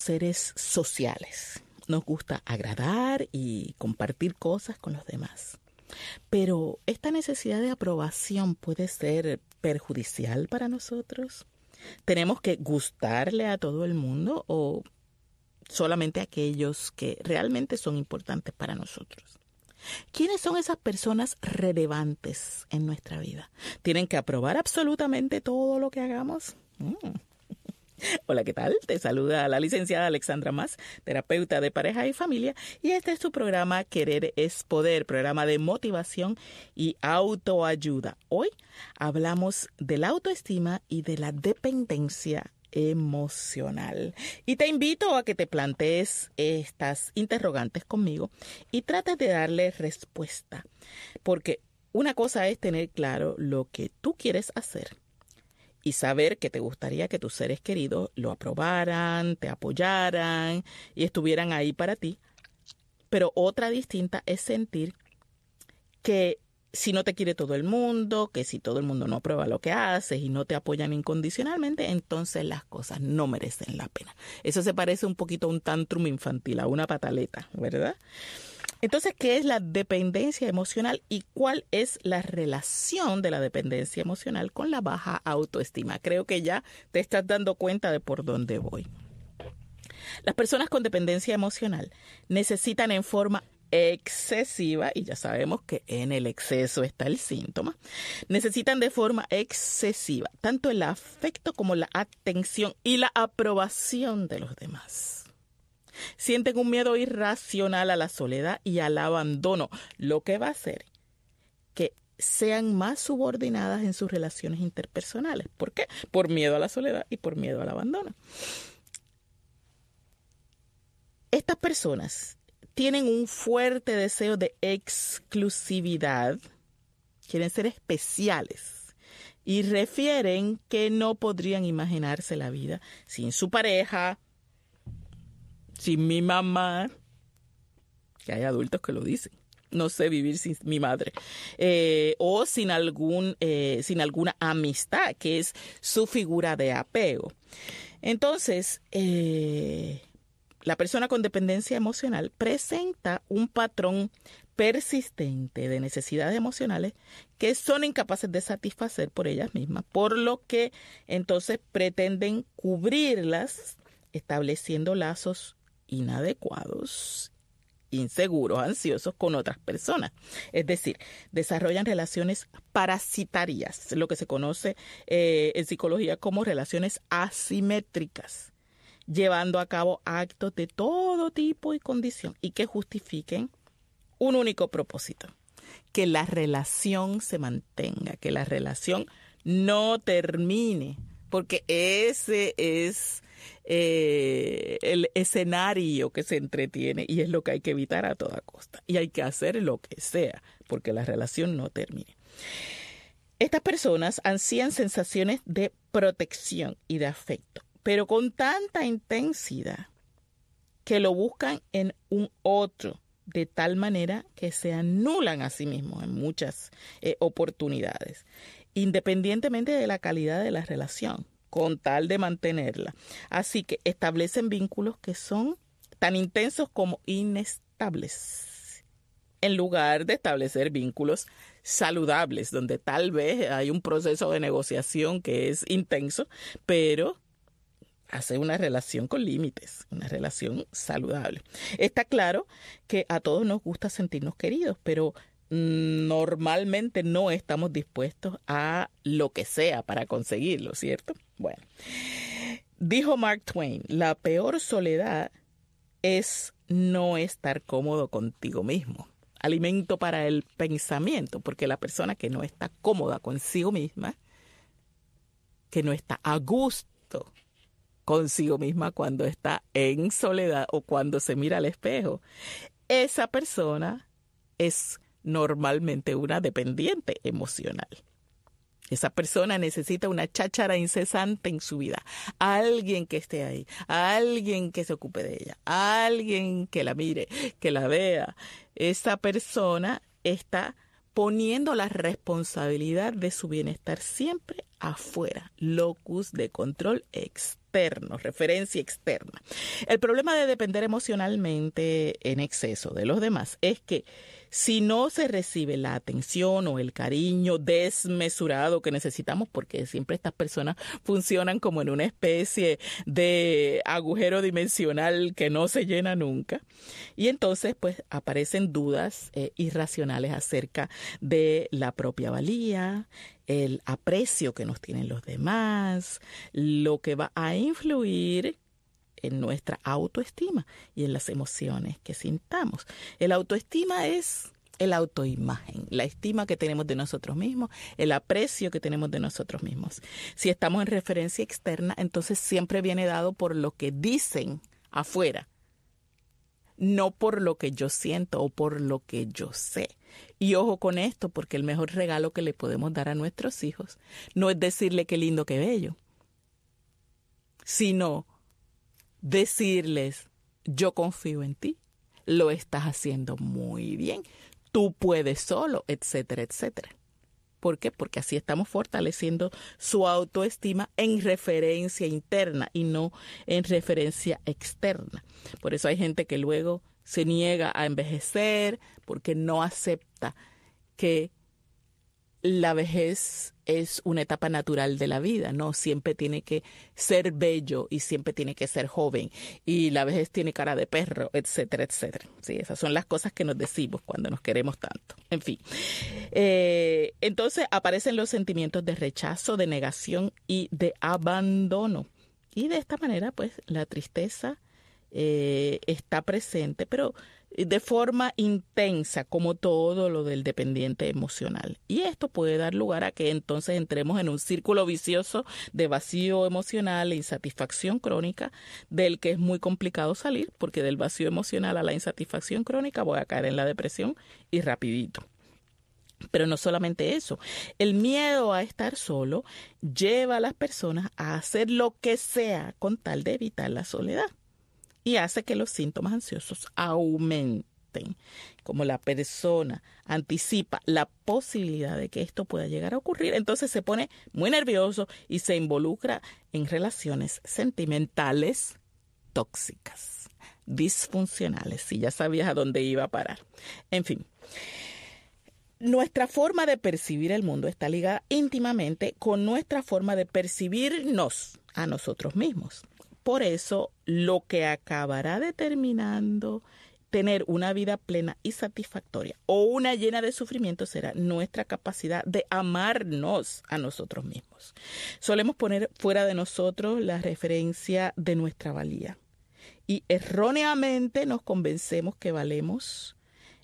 seres sociales. Nos gusta agradar y compartir cosas con los demás. Pero esta necesidad de aprobación puede ser perjudicial para nosotros. ¿Tenemos que gustarle a todo el mundo o solamente a aquellos que realmente son importantes para nosotros? ¿Quiénes son esas personas relevantes en nuestra vida? ¿Tienen que aprobar absolutamente todo lo que hagamos? Hola, ¿qué tal? Te saluda la licenciada Alexandra Mas, terapeuta de pareja y familia, y este es tu programa Querer es Poder, programa de motivación y autoayuda. Hoy hablamos de la autoestima y de la dependencia emocional. Y te invito a que te plantees estas interrogantes conmigo y trates de darle respuesta, porque una cosa es tener claro lo que tú quieres hacer y saber que te gustaría que tus seres queridos lo aprobaran, te apoyaran y estuvieran ahí para ti. Pero otra distinta es sentir que si no te quiere todo el mundo, que si todo el mundo no aprueba lo que haces y no te apoyan incondicionalmente, entonces las cosas no merecen la pena. Eso se parece un poquito a un tantrum infantil, a una pataleta, ¿verdad? Entonces, ¿qué es la dependencia emocional y cuál es la relación de la dependencia emocional con la baja autoestima? Creo que ya te estás dando cuenta de por dónde voy. Las personas con dependencia emocional necesitan en forma excesiva, y ya sabemos que en el exceso está el síntoma, necesitan de forma excesiva tanto el afecto como la atención y la aprobación de los demás. Sienten un miedo irracional a la soledad y al abandono, lo que va a hacer que sean más subordinadas en sus relaciones interpersonales. ¿Por qué? Por miedo a la soledad y por miedo al abandono. Estas personas tienen un fuerte deseo de exclusividad, quieren ser especiales y refieren que no podrían imaginarse la vida sin su pareja, sin mi mamá, que hay adultos que lo dicen, no sé vivir sin mi madre, o sin alguna amistad, que es su figura de apego. Entonces, la persona con dependencia emocional presenta un patrón persistente de necesidades emocionales que son incapaces de satisfacer por ellas mismas, por lo que entonces pretenden cubrirlas estableciendo lazos inadecuados, inseguros, ansiosos con otras personas. Es decir, desarrollan relaciones parasitarias, lo que se conoce en psicología como relaciones asimétricas, llevando a cabo actos de todo tipo y condición y que justifiquen un único propósito: que la relación se mantenga, que la relación no termine, porque ese es el escenario que se entretiene y es lo que hay que evitar a toda costa. Y hay que hacer lo que sea porque la relación no termine. Estas personas ansían sensaciones de protección y de afecto, pero con tanta intensidad que lo buscan en un otro, de tal manera que se anulan a sí mismos en muchas oportunidades, independientemente de la calidad de la relación, con tal de mantenerla. Así que establecen vínculos que son tan intensos como inestables, en lugar de establecer vínculos saludables, donde tal vez hay un proceso de negociación que es intenso, pero hace una relación con límites, una relación saludable. Está claro que a todos nos gusta sentirnos queridos, pero normalmente no estamos dispuestos a lo que sea para conseguirlo, ¿cierto? Bueno, dijo Mark Twain, la peor soledad es no estar cómodo contigo mismo. Alimento para el pensamiento, porque la persona que no está cómoda consigo misma, que no está a gusto consigo misma cuando está en soledad o cuando se mira al espejo, esa persona es normalmente una dependiente emocional. Esa persona necesita una cháchara incesante en su vida, alguien que esté ahí, alguien que se ocupe de ella, alguien que la mire, que la vea. Esa persona está poniendo la responsabilidad de su bienestar siempre afuera, locus de control externo, referencia externa. El problema de depender emocionalmente en exceso de los demás es que si no se recibe la atención o el cariño desmesurado que necesitamos, porque siempre estas personas funcionan como en una especie de agujero dimensional que no se llena nunca, y entonces pues aparecen dudas irracionales acerca de la propia valía, el aprecio que nos tienen los demás, lo que va a influir en nuestra autoestima y en las emociones que sintamos. El autoestima es el autoimagen, la estima que tenemos de nosotros mismos, el aprecio que tenemos de nosotros mismos. Si estamos en referencia externa, entonces siempre viene dado por lo que dicen afuera, no por lo que yo siento o por lo que yo sé. Y ojo con esto, porque el mejor regalo que le podemos dar a nuestros hijos no es decirle qué lindo, qué bello, sino decirles, yo confío en ti, lo estás haciendo muy bien, tú puedes solo, etcétera, etcétera. ¿Por qué? Porque así estamos fortaleciendo su autoestima en referencia interna y no en referencia externa. Por eso hay gente que luego se niega a envejecer porque no acepta que la vejez es una etapa natural de la vida, ¿no? Siempre tiene que ser bello y siempre tiene que ser joven y la vejez tiene cara de perro, etcétera, etcétera. Sí, esas son las cosas que nos decimos cuando nos queremos tanto. En fin, entonces aparecen los sentimientos de rechazo, de negación y de abandono. Y de esta manera, pues, la tristeza está presente, pero de forma intensa, como todo lo del dependiente emocional. Y esto puede dar lugar a que entonces entremos en un círculo vicioso de vacío emocional e insatisfacción crónica, del que es muy complicado salir, porque del vacío emocional a la insatisfacción crónica voy a caer en la depresión y rapidito. Pero no solamente eso, el miedo a estar solo lleva a las personas a hacer lo que sea con tal de evitar la soledad. Y hace que los síntomas ansiosos aumenten. Como la persona anticipa la posibilidad de que esto pueda llegar a ocurrir, entonces se pone muy nervioso y se involucra en relaciones sentimentales tóxicas, disfuncionales, si ya sabías a dónde iba a parar. En fin, nuestra forma de percibir el mundo está ligada íntimamente con nuestra forma de percibirnos a nosotros mismos. Por eso, lo que acabará determinando tener una vida plena y satisfactoria o una llena de sufrimiento será nuestra capacidad de amarnos a nosotros mismos. Solemos poner fuera de nosotros la referencia de nuestra valía y erróneamente nos convencemos que valemos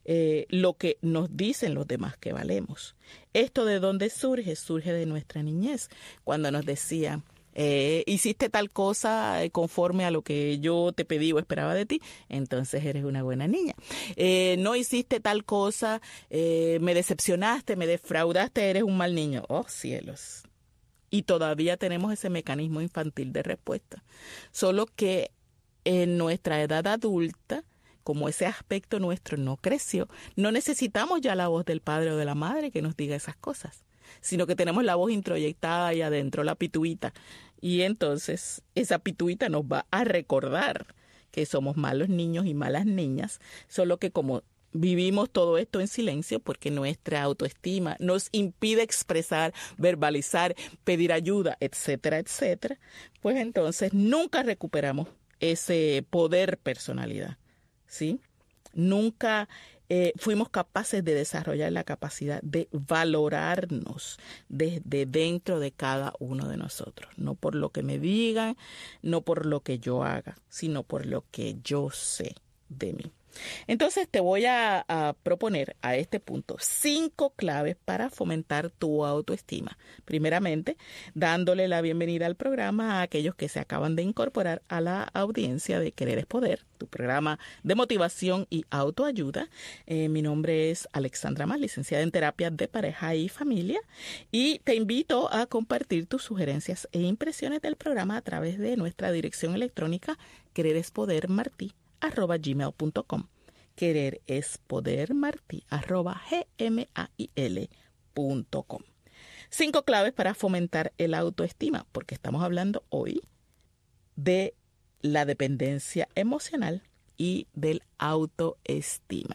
lo que nos dicen los demás que valemos. ¿Esto de dónde surge? Surge de nuestra niñez, cuando nos decían, hiciste tal cosa conforme a lo que yo te pedí o esperaba de ti, entonces eres una buena niña. No hiciste tal cosa, me decepcionaste, me defraudaste, eres un mal niño. ¡Oh, cielos! Y todavía tenemos ese mecanismo infantil de respuesta. Solo que en nuestra edad adulta, como ese aspecto nuestro no creció, no necesitamos ya la voz del padre o de la madre que nos diga esas cosas, sino que tenemos la voz introyectada ahí adentro, la pituita. Y entonces esa pituita nos va a recordar que somos malos niños y malas niñas, solo que como vivimos todo esto en silencio porque nuestra autoestima nos impide expresar, verbalizar, pedir ayuda, etcétera, etcétera, pues entonces nunca recuperamos ese poder personalidad, ¿sí? Nunca fuimos capaces de desarrollar la capacidad de valorarnos desde dentro de cada uno de nosotros. No por lo que me digan, no por lo que yo haga, sino por lo que yo sé de mí. Entonces te voy a proponer a este punto 5 claves para fomentar tu autoestima. Primeramente, dándole la bienvenida al programa a aquellos que se acaban de incorporar a la audiencia de Querer es Poder, tu programa de motivación y autoayuda. Mi nombre es Alexandra Mas, licenciada en terapia de pareja y familia, y te invito a compartir tus sugerencias e impresiones del programa a través de nuestra dirección electrónica quererespodermarti@gmail.com. quererespodermarti@gmail.com. 5 claves para fomentar el autoestima, porque estamos hablando hoy de la dependencia emocional y del autoestima.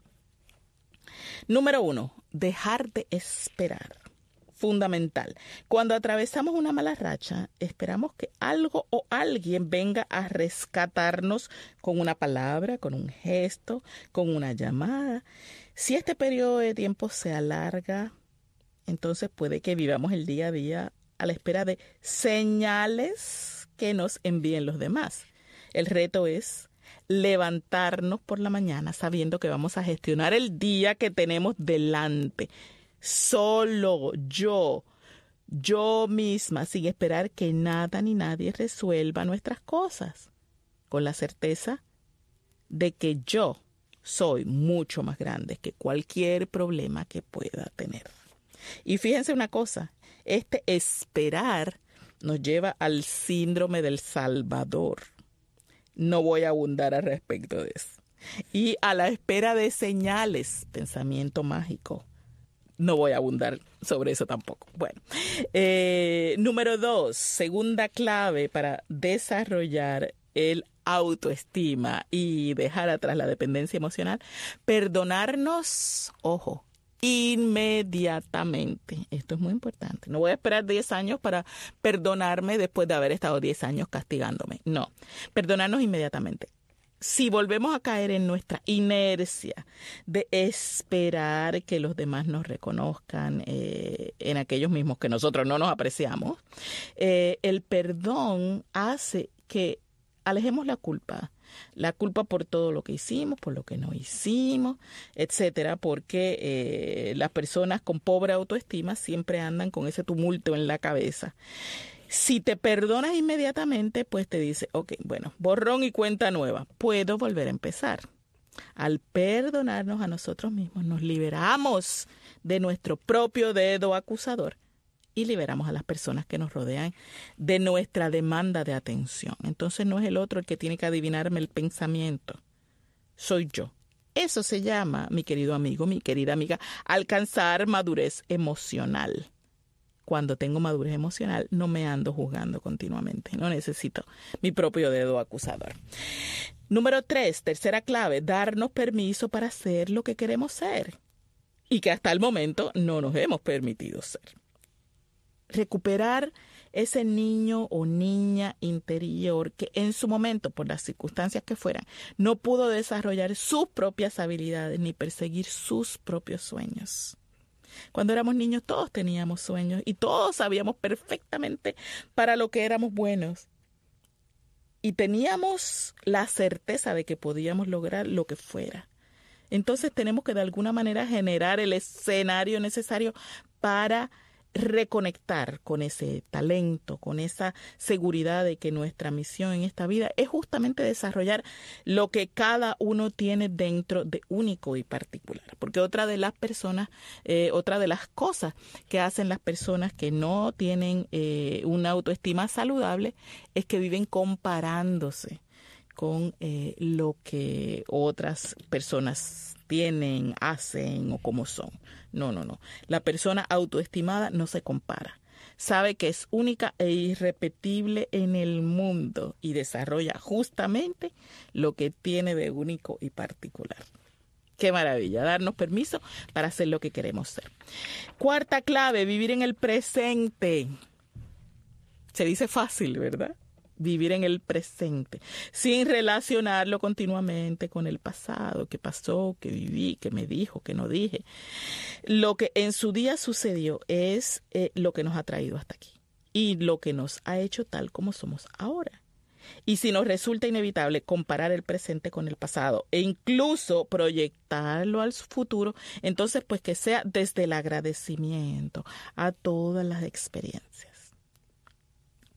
Número 1, dejar de esperar. Fundamental. Cuando atravesamos una mala racha, esperamos que algo o alguien venga a rescatarnos con una palabra, con un gesto, con una llamada. Si este periodo de tiempo se alarga, entonces puede que vivamos el día a día a la espera de señales que nos envíen los demás. El reto es levantarnos por la mañana sabiendo que vamos a gestionar el día que tenemos delante. Solo yo misma, sin esperar que nada ni nadie resuelva nuestras cosas, con la certeza de que yo soy mucho más grande que cualquier problema que pueda tener. Y fíjense una cosa, este esperar nos lleva al síndrome del Salvador. No voy a abundar al respecto de eso. Y a la espera de señales, pensamiento mágico. No voy a abundar sobre eso tampoco. Bueno, número 2, segunda clave para desarrollar el autoestima y dejar atrás la dependencia emocional, perdonarnos, ojo, inmediatamente. Esto es muy importante. No voy a esperar 10 años para perdonarme después de haber estado 10 años castigándome. No, perdonarnos inmediatamente. Si volvemos a caer en nuestra inercia de esperar que los demás nos reconozcan en aquellos mismos que nosotros no nos apreciamos, el perdón hace que alejemos la culpa por todo lo que hicimos, por lo que no hicimos, etcétera, porque las personas con pobre autoestima siempre andan con ese tumulto en la cabeza. Si te perdonas inmediatamente, pues te dice, ok, bueno, borrón y cuenta nueva, puedo volver a empezar. Al perdonarnos a nosotros mismos, nos liberamos de nuestro propio dedo acusador y liberamos a las personas que nos rodean de nuestra demanda de atención. Entonces no es el otro el que tiene que adivinarme el pensamiento, soy yo. Eso se llama, mi querido amigo, mi querida amiga, alcanzar madurez emocional. Cuando tengo madurez emocional, no me ando juzgando continuamente. No necesito mi propio dedo acusador. Número 3, tercera clave, darnos permiso para ser lo que queremos ser y que hasta el momento no nos hemos permitido ser. Recuperar ese niño o niña interior que en su momento, por las circunstancias que fueran, no pudo desarrollar sus propias habilidades ni perseguir sus propios sueños. Cuando éramos niños todos teníamos sueños y todos sabíamos perfectamente para lo que éramos buenos. Y teníamos la certeza de que podíamos lograr lo que fuera. Entonces tenemos que de alguna manera generar el escenario necesario para reconectar con ese talento, con esa seguridad de que nuestra misión en esta vida es justamente desarrollar lo que cada uno tiene dentro de único y particular. Porque otra de las cosas que hacen las personas que no tienen una autoestima saludable es que viven comparándose con lo que otras personas tienen, hacen o cómo son. No. La persona autoestimada no se compara. Sabe que es única e irrepetible en el mundo y desarrolla justamente lo que tiene de único y particular. Qué maravilla, darnos permiso para hacer lo que queremos ser. Cuarta clave, vivir en el presente. Se dice fácil, ¿verdad? Vivir en el presente, sin relacionarlo continuamente con el pasado, qué pasó, qué viví, qué me dijo, qué no dije. Lo que en su día sucedió es lo que nos ha traído hasta aquí y lo que nos ha hecho tal como somos ahora. Y si nos resulta inevitable comparar el presente con el pasado e incluso proyectarlo al futuro, entonces pues que sea desde el agradecimiento a todas las experiencias.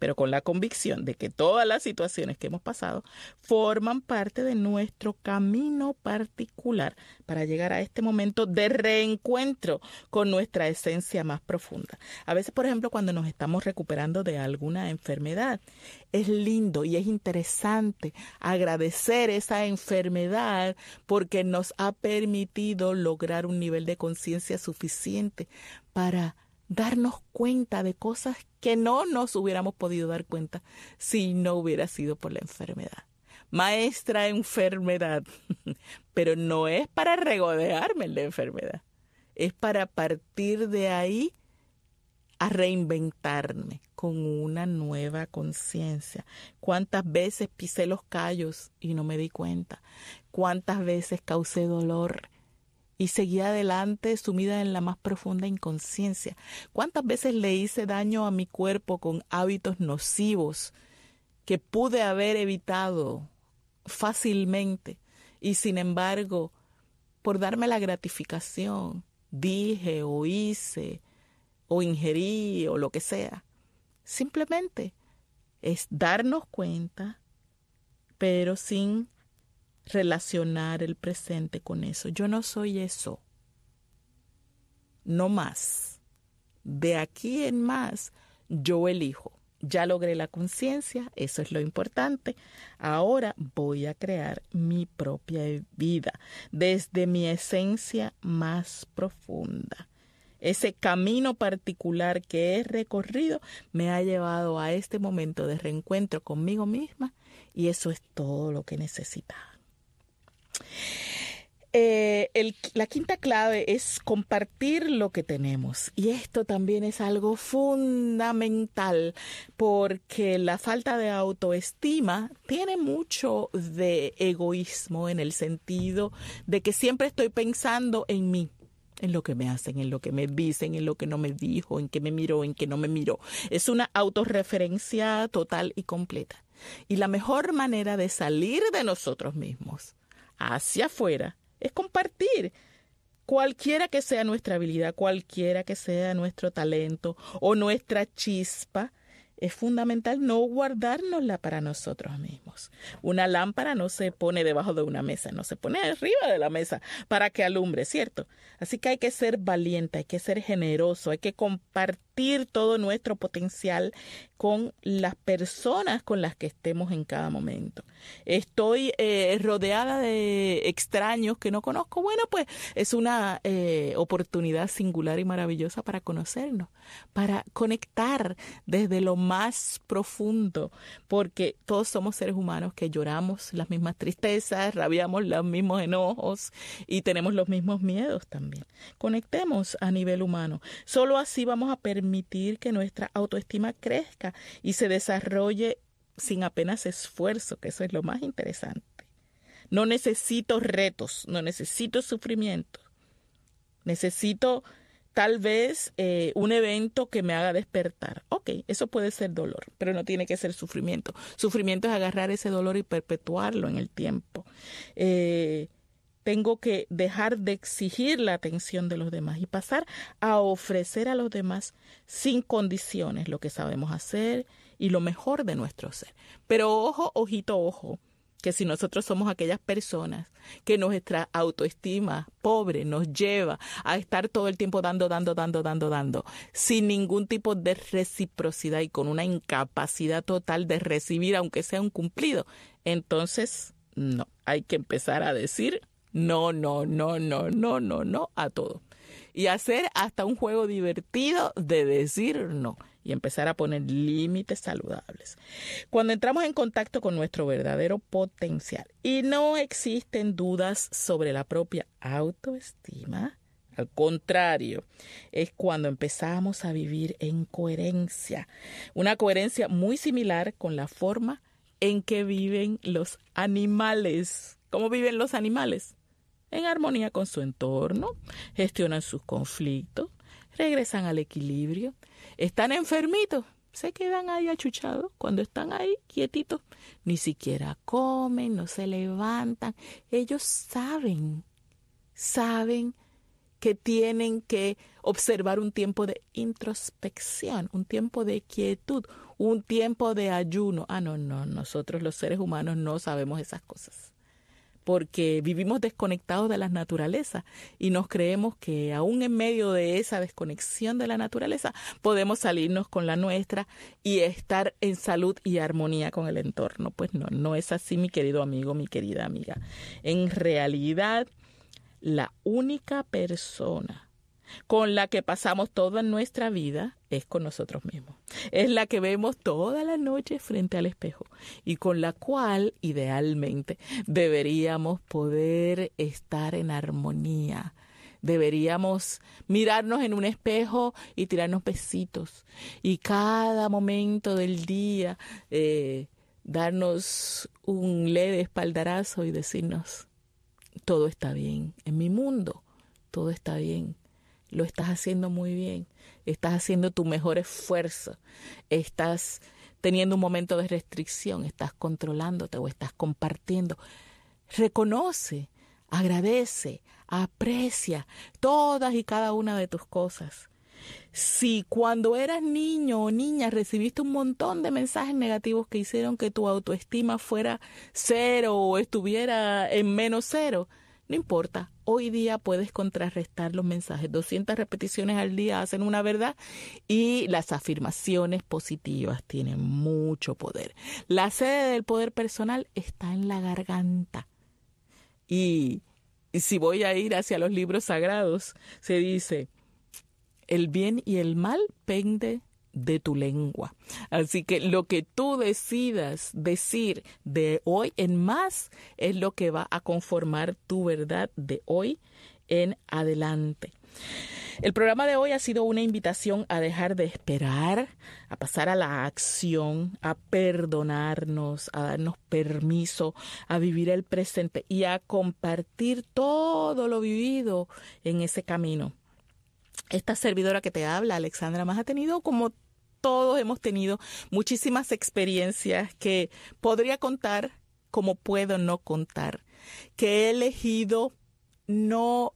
pero con la convicción de que todas las situaciones que hemos pasado forman parte de nuestro camino particular para llegar a este momento de reencuentro con nuestra esencia más profunda. A veces, por ejemplo, cuando nos estamos recuperando de alguna enfermedad, es lindo y es interesante agradecer esa enfermedad porque nos ha permitido lograr un nivel de conciencia suficiente para darnos cuenta de cosas que no nos hubiéramos podido dar cuenta si no hubiera sido por la enfermedad. Maestra enfermedad, pero no es para regodearme en la enfermedad, es para partir de ahí a reinventarme con una nueva conciencia. ¿Cuántas veces pisé los callos y no me di cuenta? ¿Cuántas veces causé dolor y seguí adelante sumida en la más profunda inconsciencia? ¿Cuántas veces le hice daño a mi cuerpo con hábitos nocivos que pude haber evitado fácilmente? Y sin embargo, por darme la gratificación, dije o hice o ingerí o lo que sea. Simplemente es darnos cuenta, pero sin relacionar el presente con eso. Yo no soy eso. No más. De aquí en más, yo elijo. Ya logré la conciencia, eso es lo importante. Ahora voy a crear mi propia vida desde mi esencia más profunda. Ese camino particular que he recorrido me ha llevado a este momento de reencuentro conmigo misma y eso es todo lo que necesitaba. La quinta clave es compartir lo que tenemos y esto también es algo fundamental porque la falta de autoestima tiene mucho de egoísmo en el sentido de que siempre estoy pensando en mí, en lo que me hacen, en lo que me dicen, en lo que no me dijo, en que me miró, en que no me miró. Es una autorreferencia total y completa. Y la mejor manera de salir de nosotros mismos hacia afuera es compartir cualquiera que sea nuestra habilidad, cualquiera que sea nuestro talento o nuestra chispa. Es fundamental no guardárnosla para nosotros mismos. Una lámpara no se pone debajo de una mesa, no se pone arriba de la mesa para que alumbre, ¿cierto? Así que hay que ser valiente, hay que ser generoso, hay que compartir todo nuestro potencial con las personas con las que estemos en cada momento. Estoy rodeada de extraños que no conozco. Bueno, pues es una oportunidad singular y maravillosa para conocernos, para conectar desde lo más profundo, porque todos somos seres humanos que lloramos las mismas tristezas, rabiamos los mismos enojos y tenemos los mismos miedos también. Conectemos a nivel humano. Solo así vamos a permitir que nuestra autoestima crezca y se desarrolle sin apenas esfuerzo, que eso es lo más interesante. No necesito retos, no necesito sufrimiento. Necesito tal vez un evento que me haga despertar. Ok, eso puede ser dolor, pero no tiene que ser sufrimiento. Sufrimiento es agarrar ese dolor y perpetuarlo en el tiempo. Tengo que dejar de exigir la atención de los demás y pasar a ofrecer a los demás sin condiciones lo que sabemos hacer y lo mejor de nuestro ser. Pero ojo, ojito, ojo, que si nosotros somos aquellas personas que nuestra autoestima pobre nos lleva a estar todo el tiempo dando, sin ningún tipo de reciprocidad y con una incapacidad total de recibir, aunque sea un cumplido, entonces no, hay que empezar a decir no a todo. Y hacer hasta un juego divertido de decir no. Y empezar a poner límites saludables. Cuando entramos en contacto con nuestro verdadero potencial y no existen dudas sobre la propia autoestima, al contrario, es cuando empezamos a vivir en coherencia. Una coherencia muy similar con la forma en que viven los animales. ¿Cómo viven los animales? En armonía con su entorno, gestionan sus conflictos, regresan al equilibrio. Están enfermitos, se quedan ahí achuchados. Cuando están ahí quietitos, ni siquiera comen, no se levantan. Ellos saben que tienen que observar un tiempo de introspección, un tiempo de quietud, un tiempo de ayuno. No, nosotros los seres humanos no sabemos esas cosas, porque vivimos desconectados de la naturaleza y nos creemos que aún en medio de esa desconexión de la naturaleza podemos salirnos con la nuestra y estar en salud y armonía con el entorno. Pues no es así, mi querido amigo, mi querida amiga. En realidad, la única persona con la que pasamos toda nuestra vida es con nosotros mismos. Es la que vemos toda la noche frente al espejo y con la cual, idealmente, deberíamos poder estar en armonía. Deberíamos mirarnos en un espejo y tirarnos besitos. Y cada momento del día darnos un leve espaldarazo y decirnos, todo está bien en mi mundo, todo está bien. Lo estás haciendo muy bien, estás haciendo tu mejor esfuerzo, estás teniendo un momento de restricción, estás controlándote o estás compartiendo. Reconoce, agradece, aprecia todas y cada una de tus cosas. Si cuando eras niño o niña recibiste un montón de mensajes negativos que hicieron que tu autoestima fuera cero o estuviera en menos cero, no importa, hoy día puedes contrarrestar los mensajes. 200 repeticiones al día hacen una verdad y las afirmaciones positivas tienen mucho poder. La sede del poder personal está en la garganta. Y si voy a ir hacia los libros sagrados, se dice, el bien y el mal pende de tu lengua. Así que lo que tú decidas decir de hoy en más es lo que va a conformar tu verdad de hoy en adelante. El programa de hoy ha sido una invitación a dejar de esperar, a pasar a la acción, a perdonarnos, a darnos permiso, a vivir el presente y a compartir todo lo vivido en ese camino. Esta servidora que te habla, Alexandra Mas, ha tenido, como todos hemos tenido, muchísimas experiencias que podría contar, como puedo no contar, que he elegido no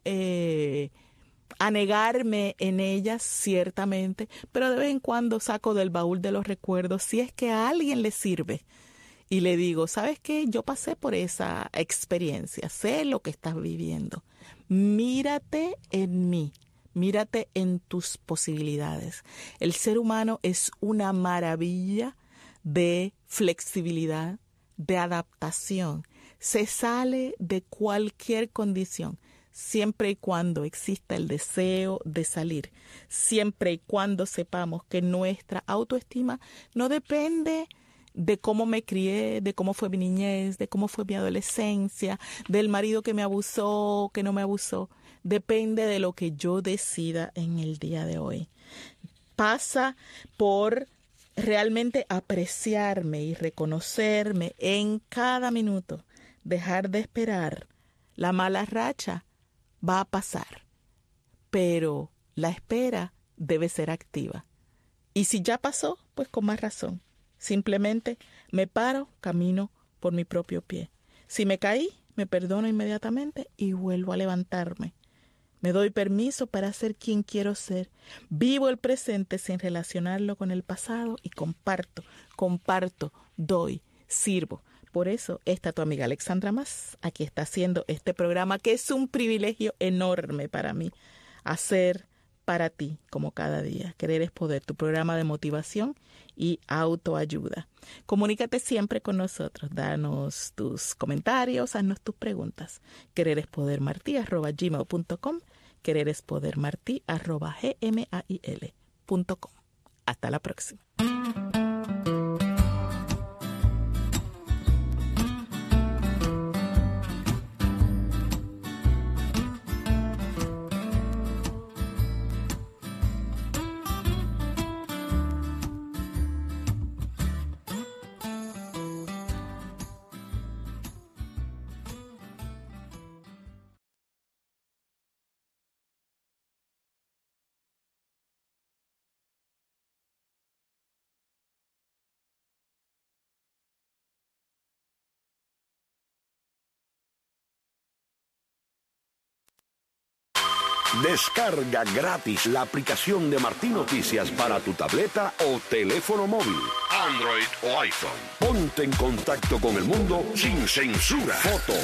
anegarme en ellas, ciertamente, pero de vez en cuando saco del baúl de los recuerdos, si es que a alguien le sirve. Y le digo, ¿sabes qué? Yo pasé por esa experiencia, sé lo que estás viviendo. Mírate en mí. Mírate en tus posibilidades. El ser humano es una maravilla de flexibilidad, de adaptación. Se sale de cualquier condición, siempre y cuando exista el deseo de salir, siempre y cuando sepamos que nuestra autoestima no depende de cómo me crié, de cómo fue mi niñez, de cómo fue mi adolescencia, del marido que me abusó, que no me abusó. Depende de lo que yo decida en el día de hoy. Pasa por realmente apreciarme y reconocerme en cada minuto. Dejar de esperar. La mala racha va a pasar, pero la espera debe ser activa. Y si ya pasó, pues con más razón. Simplemente me paro, camino por mi propio pie. Si me caí, me perdono inmediatamente y vuelvo a levantarme. Me doy permiso para ser quien quiero ser. Vivo el presente sin relacionarlo con el pasado y comparto, doy, sirvo. Por eso, esta tu amiga Alexandra Mas aquí está haciendo este programa que es un privilegio enorme para mí hacer para ti como cada día. Querer es poder, tu programa de motivación y autoayuda. Comunícate siempre con nosotros, danos tus comentarios, haznos tus preguntas. quererespodermarti@gmail.com, quererespodermarti@gmail.com. Hasta la próxima. Descarga gratis la aplicación de Martín Noticias para tu tableta o teléfono móvil, Android o iPhone. Ponte en contacto con el mundo sin censura. Fotos,